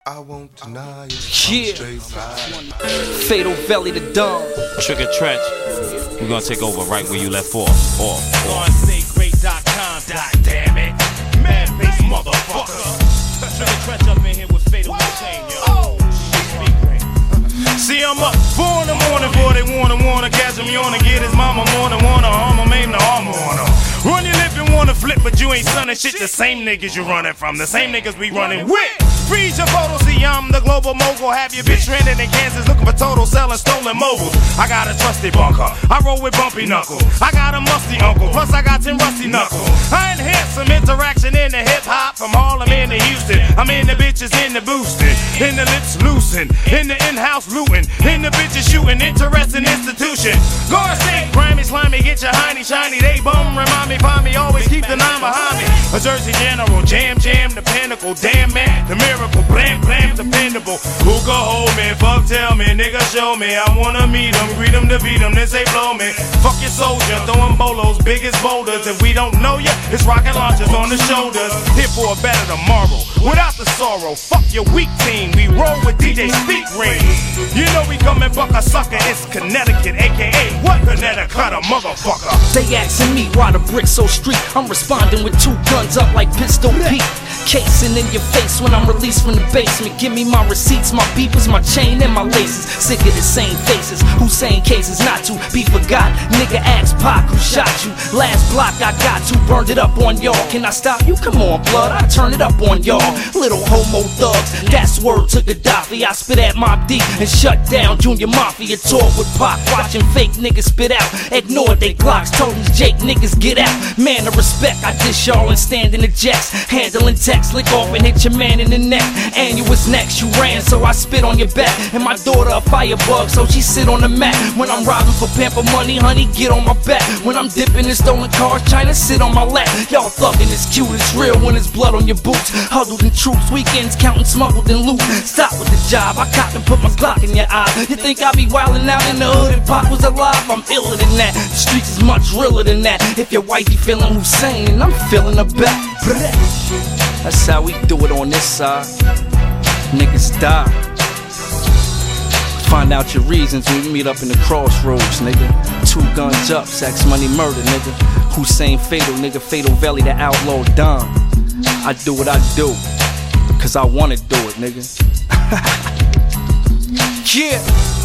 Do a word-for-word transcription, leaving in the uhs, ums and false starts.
I won't deny it. Yeah. Fatal Valley the Dawn. Trigger Trench. We're gonna take over right where you left off. Off. On stay great dot com. Damn it. Man face motherfucker. Trigger Trench up in here with Fatal Machine, yo. See, I'm up four in the morning for they wanna wanna catch him, you wanna get his mama wanna wanna harm him, aim the armor on him. Run your lip and wanna flip, but you ain't sunning shit. The same niggas you running from, the same niggas we running with. Freeze your photos, see I'm the global mogul. Have your bitch stranded in Kansas looking for total selling stolen mobiles. I got a trusty bunker, I roll with bumpy knuckles. I got a musty uncle, plus I got ten rusty knuckles. I enhance some interaction in the hip hop from Harlem into Houston. I'm in the bitches in the boosting, in the lips loosen, in the in-house looting, in the bitches shooting, interesting institution. Guard state, grimy, slimy, get your hiney shiny. They bum, remind me, find me, always keep the nine behind me. A Jersey General, jam, jam, the pinnacle, damn man, the miracle, blam, blam, dependable. Who can hold me? Fuck, tell me, nigga, show me. I wanna meet them, greet them to beat them, then say blow me. Fuck your soldier, throwing bolos, biggest boulders. If we don't know ya, it's rocket launchers on the shoulders. Here for a better tomorrow, without the sorrow. Fuck your weak team, we roll with D J Speak Ring. You know we come and buck a sucker, it's Connecticut, aka what? Connecticut, a motherfucker. They asking me why the bricks so street. I'm responding with two guns up like Pistol Pete. Casing in your face when I'm released from the basement. Give me my receipts, my beepers, my chain and my laces. Sick of the same faces, who saying cases not to be forgot. Nigga ask Pac who shot you. Last block I got to, burned it up on y'all. Can I stop you? Come on blood, I turn it up on y'all. Little homo thugs, that's word to Gaddafi. I spit at Mob Deep and shut down Junior Mafia. Talk with Pac, watching fake niggas spit out. Ignore they Glocks, told these Jake niggas get out. Man of respect, I dish y'all and stand in the jacks. Handling text, lick off and hit your man in the neck. And you was next, you ran, so I spit on your back. And my daughter a firebug, so she sit on the mat. When I'm robbing for pamper money, honey, get on my back. When I'm dipping in stolen cars, China sit on my lap. Y'all thuggin' is cute, it's real when it's blood on your boots. Huddled in troops, weekends counting smuggled and loot. Stop with the job, I cop and put my Glock in your eye. You think I be wildin' out in the hood if Pac was alive? I'm iller than that, the streets is much realer than that. If your wifey feelin' Hussein, I'm feelin' her back. That's how we do it on this side. Niggas die. Find out your reasons when we meet up in the crossroads, nigga. Two guns up, sex, money, murder, nigga. Hussein Fatal, nigga, Fatal Valley, the outlaw Don. I do what I do, cause I wanna do it, nigga. Yeah.